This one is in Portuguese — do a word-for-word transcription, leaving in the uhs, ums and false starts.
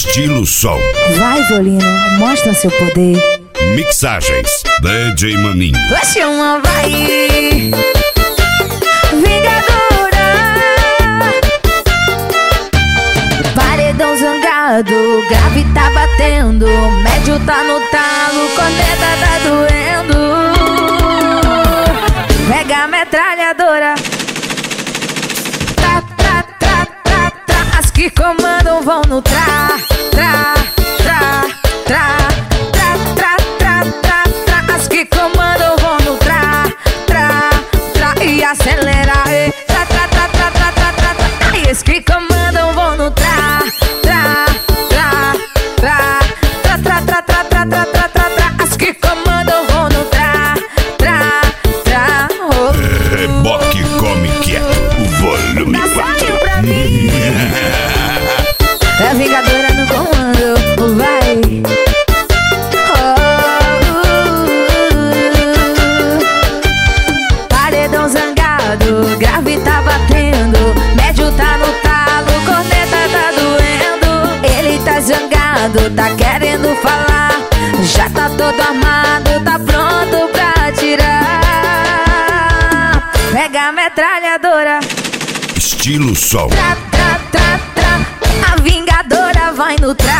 Estilo Sol. Vai, violino, mostra seu poder. Mixagens D J Maninho. Oxe, uma vai vingadora. Paredão zangado, grave tá batendo, médio tá no talo, corneta tá doendo. Pega a metralhadora. Tra, tra, tra, tra, tra. As que comandam vão no tra, tra, tra, tra. Acelera, e tra, tra, tra, tra, tra, tra, tra, tra. E os que comandam vão no tra, tra, tra, tra, tra, tra, tra, tra, tra, tra, tra, tra, tra. As que comandam vão no tra, tra, tra. Oh. Reboque come quieto, o volume quatro. Pra mim. É vingadora no comando, vai. Grave tá batendo, médio tá no talo, corneta tá doendo. Ele tá zangado, tá querendo falar, já tá todo armado, tá pronto pra atirar. Pega a metralhadora. Estilo Sol. Tra, tra, tra, tra. A vingadora vai no tra.